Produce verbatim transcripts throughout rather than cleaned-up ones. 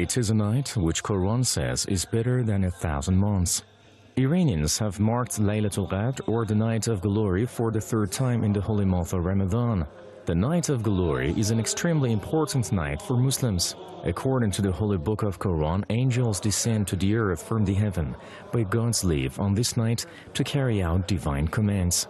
It is a night which Quran says is better than a thousand months. Iranians have marked Laylatul Qadr, or the Night of Glory, for the third time in the holy month of Ramadan. The Night of Glory is an extremely important night for Muslims. According to the Holy Book of Quran, angels descend to the earth from the heaven by God's leave on this night to carry out divine commands.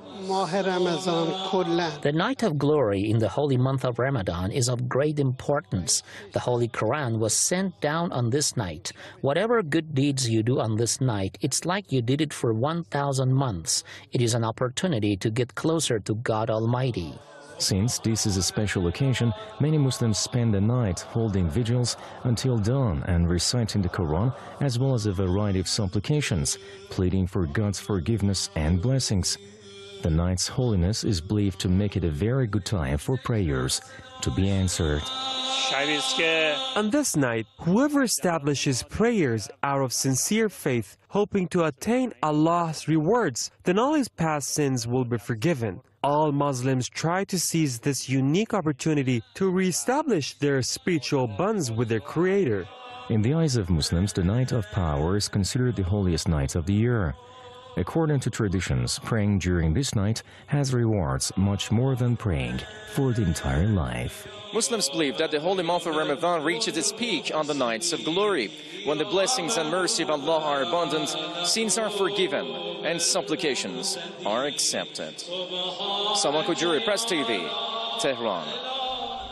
The Night of Glory in the holy month of Ramadan is of great importance. The Holy Quran was sent down on this night. Whatever good deeds you do on this night, it's like you did it for one thousand months. It is an opportunity to get closer to God Almighty. Since this is a special occasion, many Muslims spend the night holding vigils until dawn and reciting the Quran, as well as a variety of supplications, pleading for God's forgiveness and blessings. The night's holiness is believed to make it a very good time for prayers to be answered. On this night, whoever establishes prayers out of sincere faith, hoping to attain Allah's rewards, then all his past sins will be forgiven. All Muslims try to seize this unique opportunity to re-establish their spiritual bonds with their Creator. In the eyes of Muslims, the Night of Power is considered the holiest night of the year. According to traditions, praying during this night has rewards much more than praying for the entire life. Muslims believe that the holy month of Ramadan reaches its peak on the nights of glory, when the blessings and mercy of Allah are abundant, sins are forgiven, and supplications are accepted. Saman Kujuri, Press T V, Tehran.